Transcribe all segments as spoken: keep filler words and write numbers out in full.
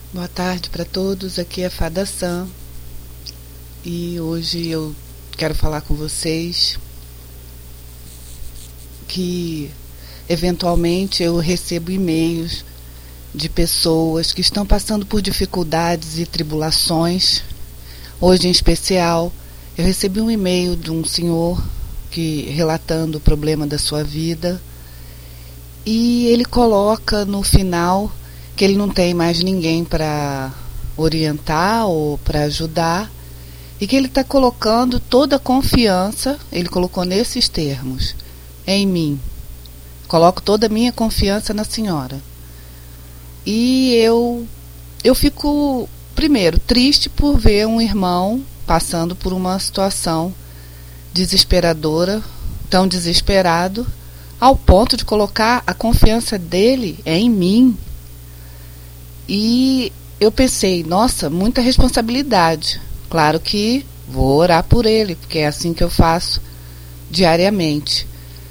Boa tarde para todos, aqui é Fada Sam e hoje eu quero falar com vocês que eventualmente eu recebo e-mails de pessoas que estão passando por dificuldades e tribulações. Hoje em especial eu recebi um e-mail de um senhor que relatando o problema da sua vida e ele coloca no final que ele não tem mais ninguém para orientar ou para ajudar e que ele está colocando toda a confiança, ele colocou nesses termos, em mim. Coloco toda a minha confiança na senhora. E eu, eu fico, primeiro, triste por ver um irmão passando por uma situação desesperadora, tão desesperado, ao ponto de colocar a confiança dele em mim. E eu pensei, nossa, muita responsabilidade. Claro que vou orar por ele, porque é assim que eu faço diariamente.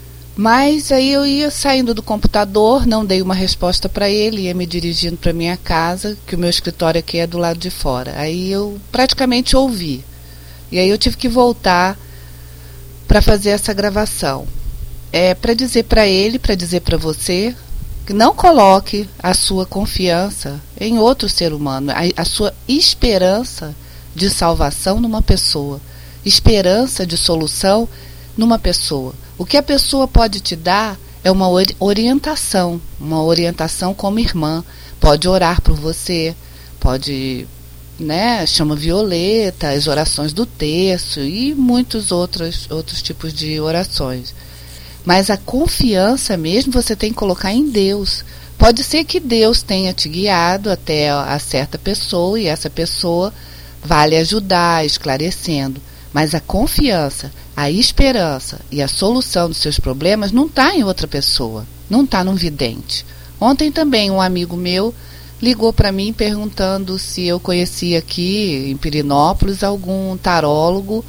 Mas aí eu ia saindo do computador, não dei uma resposta para ele, ia me dirigindo para minha casa, que o meu escritório aqui é do lado de fora. Aí eu praticamente ouvi. E aí eu tive que voltar para fazer essa gravação. É para dizer para ele, para dizer para você, que não coloque a sua confiança em outro ser humano, a, a sua esperança de salvação numa pessoa, esperança de solução numa pessoa. O que a pessoa pode te dar é uma orientação, uma orientação como irmã. Pode orar por você, pode, né, chama violeta, as orações do terço e muitos outros, outros tipos de orações. Mas a confiança mesmo você tem que colocar em Deus. Pode ser que Deus tenha te guiado até a certa pessoa e essa pessoa vai lhe ajudar, esclarecendo. Mas a confiança, a esperança e a solução dos seus problemas não está em outra pessoa, não está num vidente. Ontem também um amigo meu ligou para mim perguntando se eu conhecia aqui em Pirinópolis algum tarólogo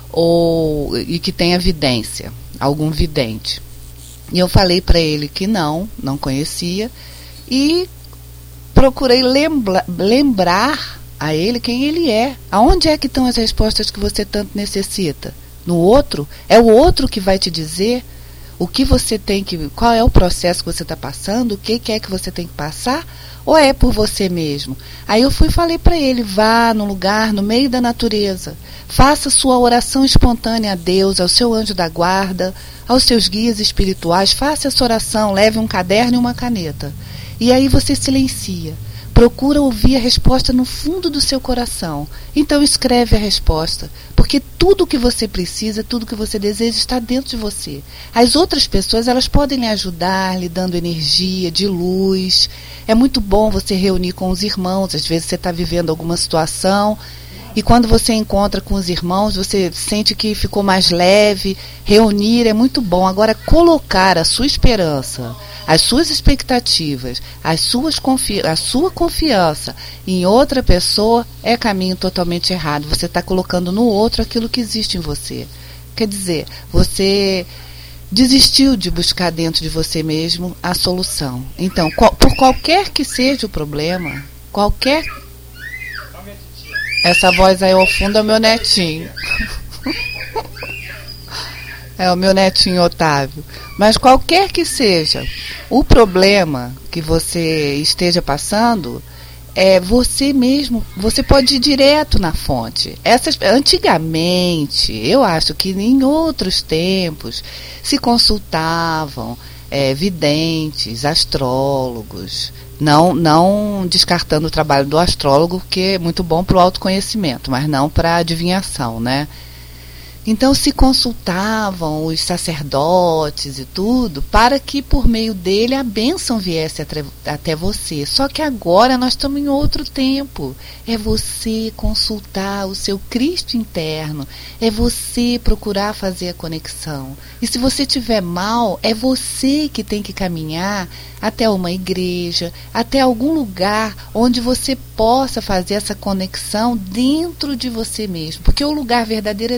ou, e que tenha vidência, algum vidente. E eu falei para ele que não, não conhecia e procurei lembra, lembrar a ele quem ele é. Aonde é que estão as respostas que você tanto necessita? No outro? É o outro que vai te dizer o que você tem que, qual é o processo que você está passando, o que, que é que você tem que passar, ou é por você mesmo? Aí eu fui e falei para ele, vá num lugar, no meio da natureza, faça sua oração espontânea a Deus, ao seu anjo da guarda, aos seus guias espirituais, faça essa oração, leve um caderno e uma caneta. E aí você silencia. Procura ouvir a resposta no fundo do seu coração. Então escreve a resposta, porque tudo o que você precisa, tudo o que você deseja está dentro de você. As outras pessoas, elas podem lhe ajudar, lhe dando energia, de luz. É muito bom você reunir com os irmãos. Às vezes você está vivendo alguma situação e quando você encontra com os irmãos, você sente que ficou mais leve. Reunir é muito bom. Agora, colocar a sua esperança, as suas expectativas, as suas confi- a sua confiança em outra pessoa é caminho totalmente errado. Você está colocando no outro aquilo que existe em você. Quer dizer, você desistiu de buscar dentro de você mesmo a solução. Então, qual, por qualquer que seja o problema, qualquer... Essa voz aí ao fundo é o meu netinho. É o meu netinho Otávio. Mas qualquer que seja o problema que você esteja passando, é você mesmo, você pode ir direto na fonte. Essas, antigamente, eu acho que em outros tempos, se consultavam é, videntes, astrólogos, não, não descartando o trabalho do astrólogo, que é muito bom para o autoconhecimento, mas não para a adivinhação, né? Então se consultavam os sacerdotes e tudo para que por meio dele a bênção viesse até você. Só que agora nós estamos em outro tempo. É você consultar o seu Cristo interno. É você procurar fazer a conexão. E se você estiver mal, é você que tem que caminhar até uma igreja, até algum lugar onde você possa fazer essa conexão dentro de você mesmo. Porque o lugar verdadeiro é dentro de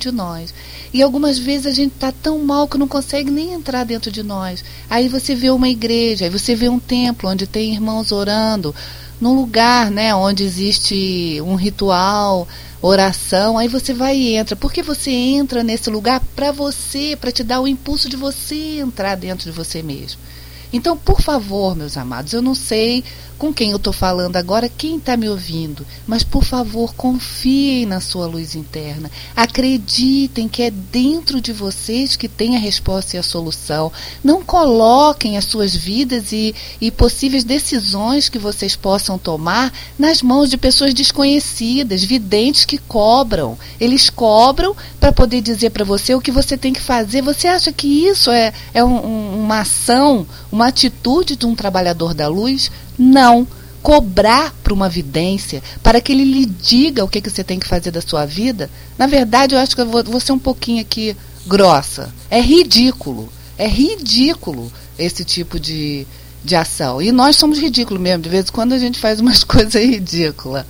de nós. E algumas vezes a gente está tão mal que não consegue nem entrar dentro de nós. Aí você vê uma igreja, aí você vê um templo onde tem irmãos orando, num lugar, né, onde existe um ritual, oração, aí você vai e entra. Porque você entra nesse lugar para você, para te dar o impulso de você entrar dentro de você mesmo. Então, por favor, meus amados, eu não sei com quem eu estou falando agora, quem está me ouvindo, mas, por favor, confiem na sua luz interna. Acreditem que é dentro de vocês que tem a resposta e a solução. Não coloquem as suas vidas e, e possíveis decisões que vocês possam tomar nas mãos de pessoas desconhecidas, videntes que cobram. Eles cobram para poder dizer para você o que você tem que fazer. Você acha que isso é, é um, um, uma ação, uma atitude de um trabalhador da luz? Não. Cobrar para uma vidência, para que ele lhe diga o que, que você tem que fazer da sua vida, na verdade, eu acho que eu vou, vou ser um pouquinho aqui grossa. É ridículo. É ridículo esse tipo de, de ação. E nós somos ridículos mesmo. De vez em quando a gente faz umas coisas ridículas.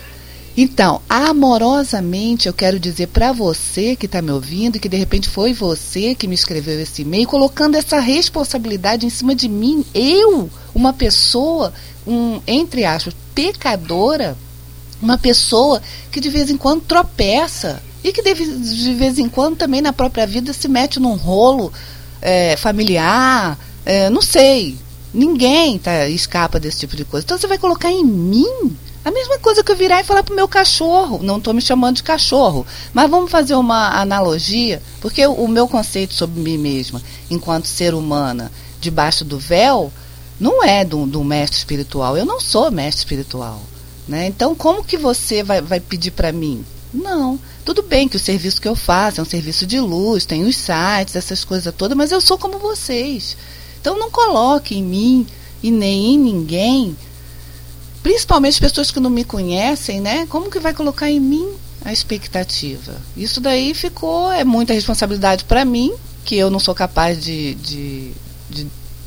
Então, amorosamente, eu quero dizer para você que está me ouvindo, que de repente foi você que me escreveu esse e-mail, colocando essa responsabilidade em cima de mim, eu, uma pessoa, um, entre aspas, pecadora, uma pessoa que de vez em quando tropeça e que de, de vez em quando também na própria vida se mete num rolo é, familiar, é, não sei, ninguém tá, escapa desse tipo de coisa. Então você vai colocar em mim a mesma coisa que eu virar e falar pro meu cachorro. Não estou me chamando de cachorro, mas vamos fazer uma analogia, porque o, o meu conceito sobre mim mesma, enquanto ser humana, debaixo do véu, não é do, do mestre espiritual. Eu não sou mestre espiritual, né? Então, como que você vai, vai pedir para mim? Não. Tudo bem que o serviço que eu faço é um serviço de luz, tem os sites, essas coisas todas, mas eu sou como vocês. Então, não coloque em mim e nem em ninguém, principalmente pessoas que não me conhecem, né? Como que vai colocar em mim a expectativa? Isso daí ficou, é muita responsabilidade para mim, que eu não sou capaz de, de, de,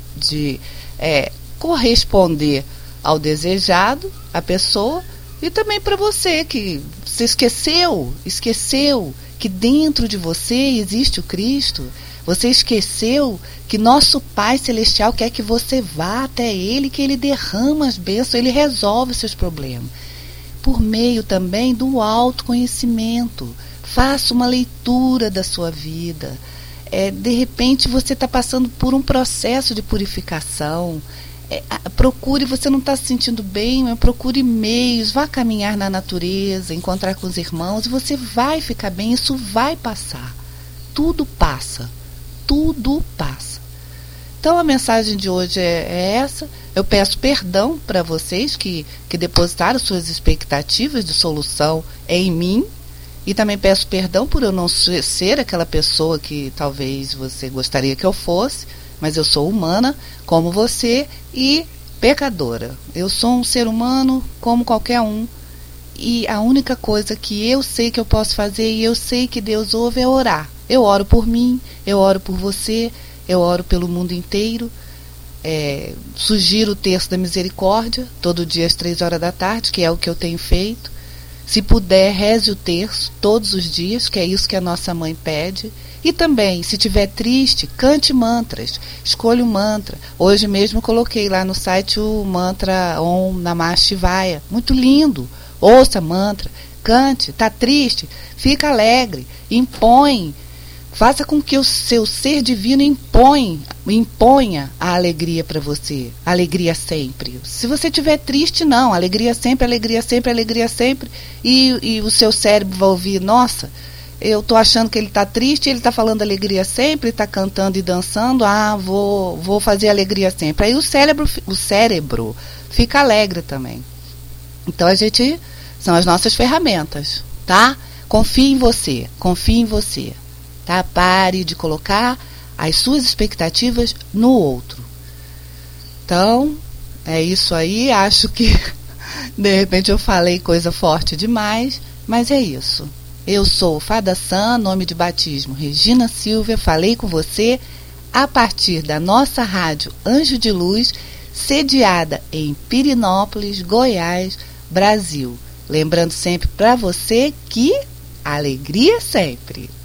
de é, corresponder ao desejado, à pessoa, e também para você, que você esqueceu, esqueceu que dentro de você existe o Cristo. Você esqueceu que nosso Pai Celestial quer que você vá até Ele, que Ele derrama as bênçãos, Ele resolve os seus problemas. Por meio também do autoconhecimento. Faça uma leitura da sua vida. É, de repente você está passando por um processo de purificação. É, procure, você não está se sentindo bem, mas procure meios, vá caminhar na natureza, encontrar com os irmãos, e você vai ficar bem, isso vai passar. Tudo passa. Tudo passa. Então a mensagem de hoje é, é essa. Eu peço perdão para vocês que, que depositaram suas expectativas de solução em mim, e também peço perdão por eu não ser aquela pessoa que talvez você gostaria que eu fosse, mas eu sou humana como você e pecadora. Eu sou um ser humano como qualquer um, e a única coisa que eu sei que eu posso fazer, e eu sei que Deus ouve, é orar. Eu oro por mim, eu oro por você, eu oro pelo mundo inteiro. É, sugiro o terço da misericórdia, todo dia às três horas da tarde, que é o que eu tenho feito. Se puder, reze o terço todos os dias, que é isso que a nossa mãe pede. E também, se estiver triste, cante mantras, escolha um mantra. Hoje mesmo coloquei lá no site o mantra Om Namah Shivaya, muito lindo. Ouça mantra, cante, está triste, fica alegre, impõe. Faça com que o seu ser divino impõe, imponha a alegria para você. Alegria sempre. Se você estiver triste, não. Alegria sempre, alegria sempre, alegria sempre. E, e o seu cérebro vai ouvir, nossa, eu estou achando que ele está triste, ele está falando alegria sempre, está cantando e dançando, ah, vou, vou fazer alegria sempre. Aí o cérebro, o cérebro fica alegre também. Então a gente, são as nossas ferramentas, tá? Confie em você, confie em você. Tá? Pare de colocar as suas expectativas no outro. Então, é isso aí. Acho que de repente eu falei coisa forte demais, mas é isso. Eu sou Fada San, nome de batismo Regina Silvia. Falei com você a partir da nossa rádio Anjo de Luz, sediada em Pirinópolis, Goiás, Brasil. Lembrando sempre para você que alegria sempre.